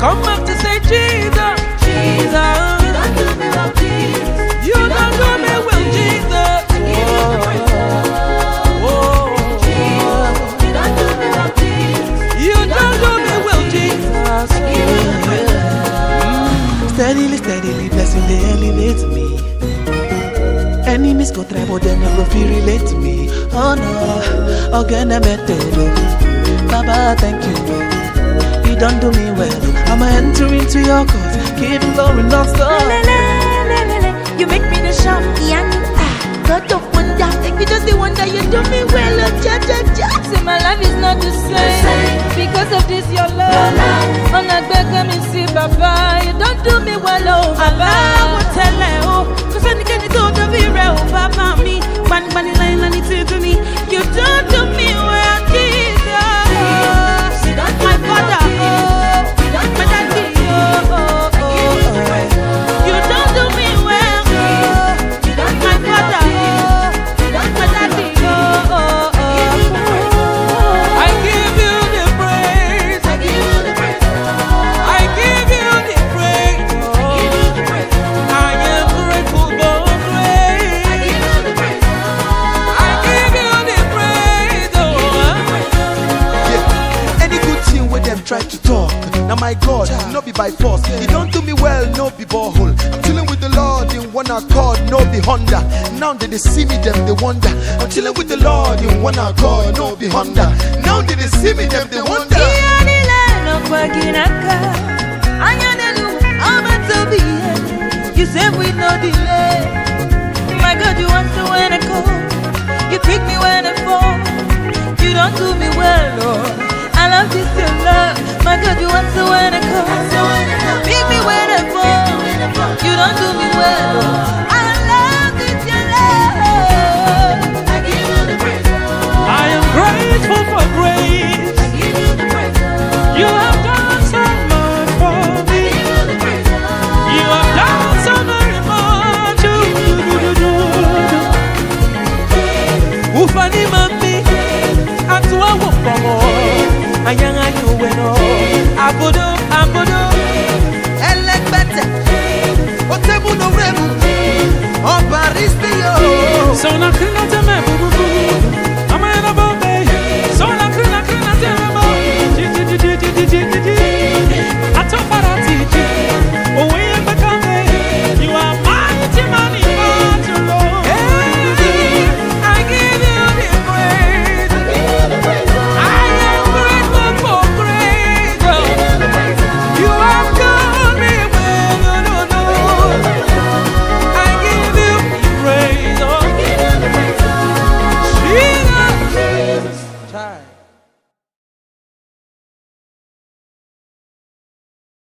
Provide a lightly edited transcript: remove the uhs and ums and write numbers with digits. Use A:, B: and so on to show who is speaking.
A: come up to say Jesus, Jesus. You don't do me well, Jesus. You don't do me well, Jesus. Steadily, steadily, blessing they elevate me. Enemies go try, but they never feel relate to me. Oh no, again I met Baba, thank you. You don't do me well. I'ma enter into your cause. Keep flowing, don't stop.
B: You make me the shout, God of wonder. If you just the wonder, you do me well. Say my life is not the same because of this your love. On a beg me see Baba, you don't do me well, oh Baba.
A: I won't tell her, oh, cause I can't do the real Baba me. One line and it's to me. You don't do me well, Jesus. My father, oh, my daddy, oh. You don't do me well, oh. My father, oh, my daddy, oh. I give you the praise. I give you the praise. I give you the praise. I am grateful for grace. I give you the praise. I give you the praise.
C: Yeah. Any good thing where them try to talk. Now my God, no be by force. You don't do me well, no be borehole. I'm chilling with the Lord in one accord, no be Honda. Now that they see me, them they wonder. I'm chilling with the Lord in one accord, no be Honda. Now that they see me, them they wonder.
A: You said with no delay. My God, you answer when I call. You pick me when I fall. You don't do me well, Lord. I love this your love. My God, you answer when I